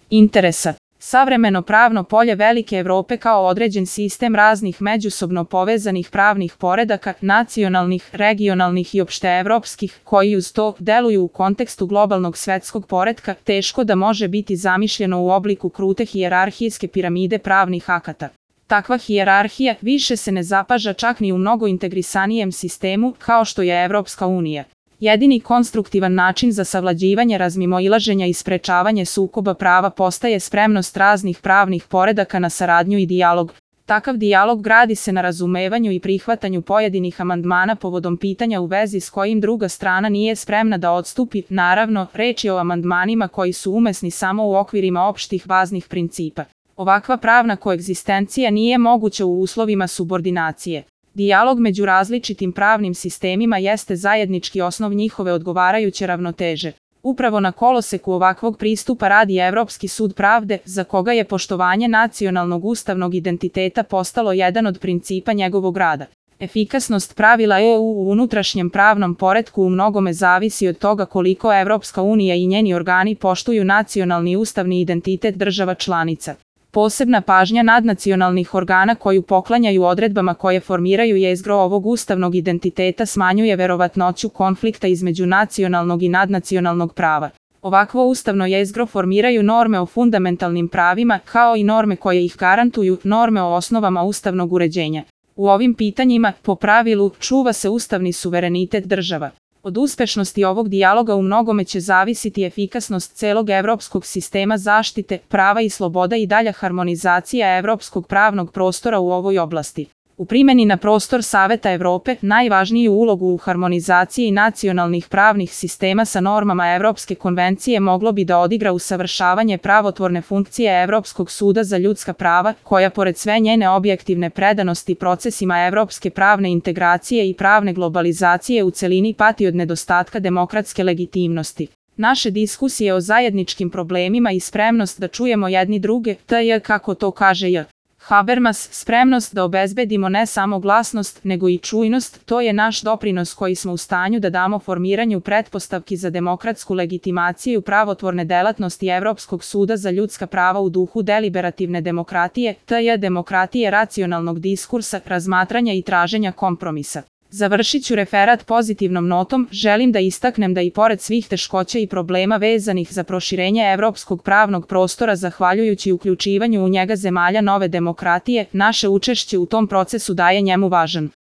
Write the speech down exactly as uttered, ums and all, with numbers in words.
interesa. Savremeno pravno polje velike Evrope kao određen sistem raznih međusobno povezanih pravnih poredaka, nacionalnih, regionalnih i opšteevropskih, koji uz to deluju u kontekstu globalnog svetskog poretka, teško da može biti zamišljeno u obliku krute hijerarhijske piramide pravnih akata. Takva hijerarhija više se ne zapaža čak ni u mnogo integrisanijem sistemu kao što je Evropska unija. Jedini konstruktivan način za savlađivanje razmimoilaženja i sprečavanje sukoba prava postaje spremnost raznih pravnih poredaka na saradnju i dijalog. Takav dijalog gradi se na razumevanju i prihvatanju pojedinih amandmana povodom pitanja u vezi s kojim druga strana nije spremna da odstupi. Naravno, reč je o amandmanima koji su umesni samo u okvirima opštih baznih principa. Ovakva pravna koegzistencija nije moguća u uslovima subordinacije. Dijalog među različitim pravnim sistemima jeste zajednički osnov njihove odgovarajuće ravnoteže. Upravo na koloseku ovakvog pristupa radi Evropski sud pravde, za koga je poštovanje nacionalnog ustavnog identiteta postalo jedan od principa njegovog rada. Efikasnost pravila E U u unutrašnjem pravnom poretku u mnogome zavisi od toga koliko Evropska unija i njeni organi poštuju nacionalni ustavni identitet država članica. Posebna pažnja nadnacionalnih organa koju poklanjaju odredbama koje formiraju jezgro ovog ustavnog identiteta smanjuje verovatnoću konflikta između nacionalnog i nadnacionalnog prava. Ovakvo ustavno jezgro formiraju norme o fundamentalnim pravima, kao i norme koje ih garantuju, norme o osnovama ustavnog uređenja. U ovim pitanjima, po pravilu, čuva se ustavni suverenitet država. Od uspešnosti ovog dijaloga u mnogome će zavisiti efikasnost celog evropskog sistema zaštite, prava i sloboda i dalja harmonizacija evropskog pravnog prostora u ovoj oblasti. U primjeni na prostor Saveta Evrope, najvažniju ulogu u harmonizaciji nacionalnih pravnih sistema sa normama Evropske konvencije moglo bi da odigra usavršavanje pravotvorne funkcije Evropskog suda za ljudska prava, koja pored sve njene objektivne predanosti procesima evropske pravne integracije i pravne globalizacije u celini pati od nedostatka demokratske legitimnosti. Naše diskusije o zajedničkim problemima i spremnost da čujemo jedni druge, tj. kako to kaže J. Habermas, spremnost da obezbedimo ne samo glasnost, nego i čujnost, to je naš doprinos koji smo u stanju da damo formiranju pretpostavki za demokratsku legitimaciju pravotvorne delatnosti Evropskog suda za ljudska prava u duhu deliberativne demokratije, tj. demokratije racionalnog diskursa, razmatranja i traženja kompromisa. Završit ću referat pozitivnom notom, želim da istaknem da i pored svih teškoća i problema vezanih za proširenje evropskog pravnog prostora zahvaljujući uključivanju u njega zemalja nove demokratije, naše učešće u tom procesu daje njemu važan